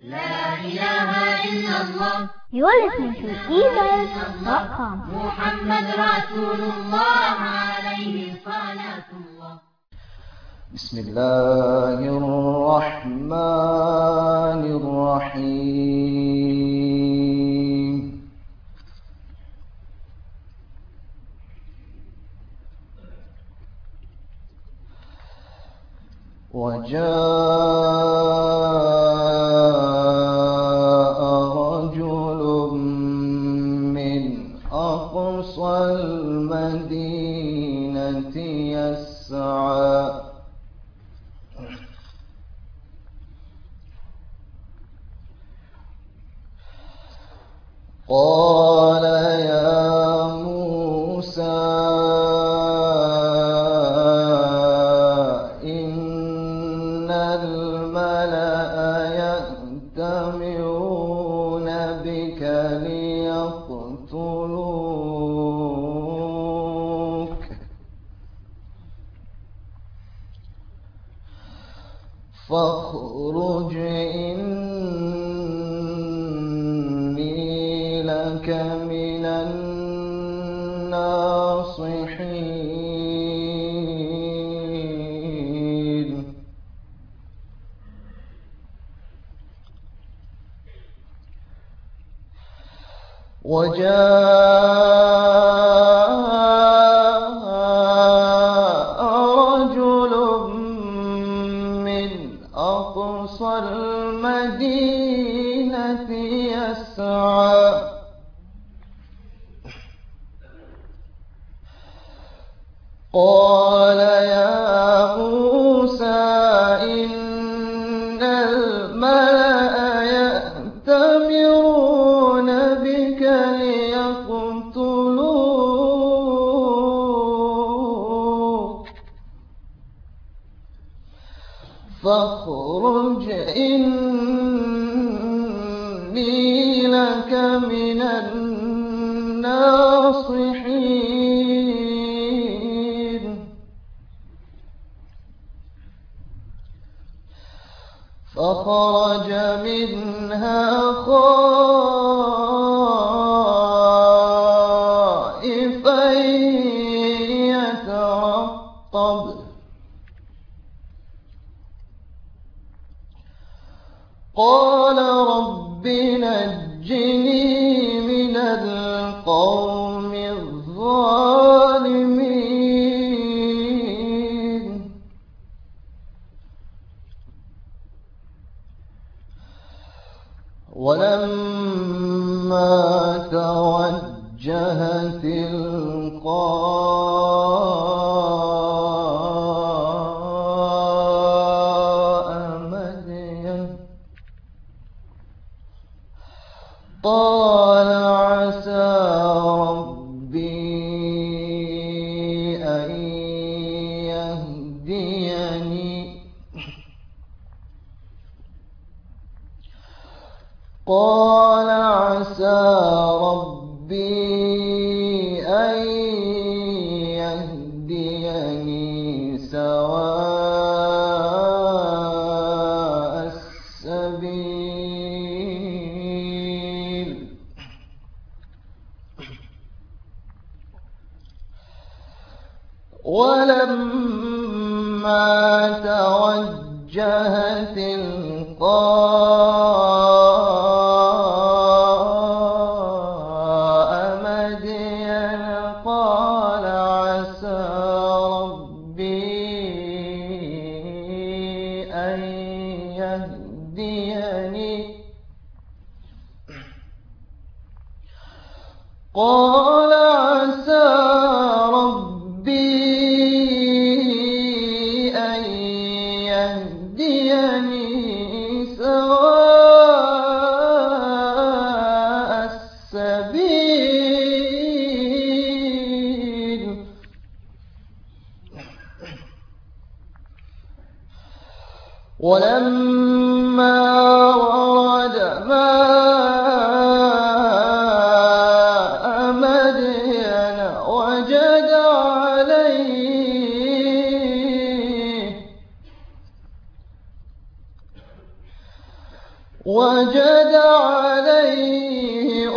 لا إله إلا الله. You are listening to eBird.com. محمد رسول الله عليه صلاة الله. بسم الله الرحمن الرحيم. وجاء رجل من أقصى المدينة يسعى قال يا موسى إن الملأ يأتمرون بك ليقتلوك فاخرج إني لك من الناصحين. وجاء رجل من أقصى المدينة يسعى قال يا موسى إن الملأ يأتمرون بك ليقتلوك فاخرج إني لك من الناصحين. فخرج منها خائفا يترقب قال رب نجني من القوم الظالمين. ولما توجه تلقاء مدين قال عسى ربي أن يهديني قال عسى ربي أن يهديني سواء السبيل. ولما توجه تلقاء مدين قال عسى ربي أن يهديني قال عسى ربي أن يهديني سواء السبيل. ولما ورد ماء مدين ووجد عليه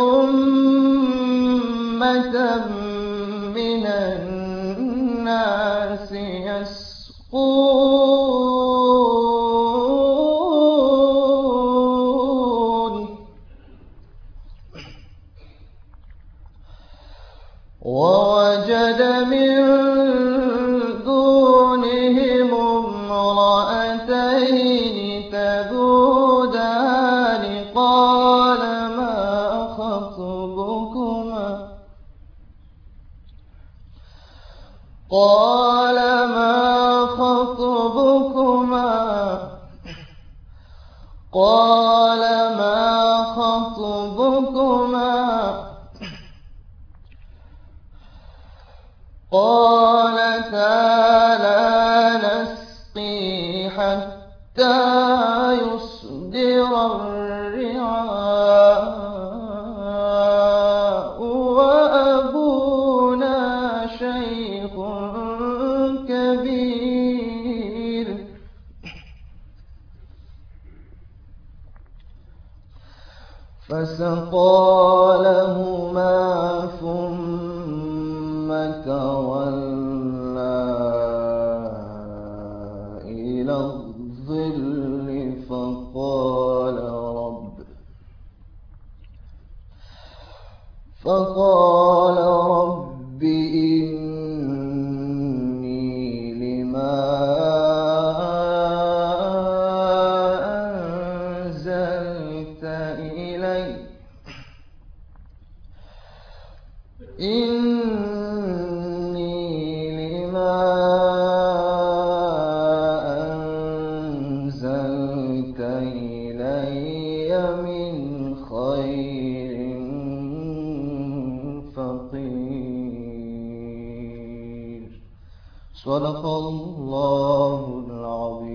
أمة من الناس يسقون ووجد من دونهم امرأتين تذودان قال ما خطبكما قالتا لا نسقي حتى يصدر الرعاء وأبونا شيخ كبير فسقى لهما ثم تولى إلى الظل فقال رب إني لما أنزلت إلي من خير فقير. صدق الله العظيم.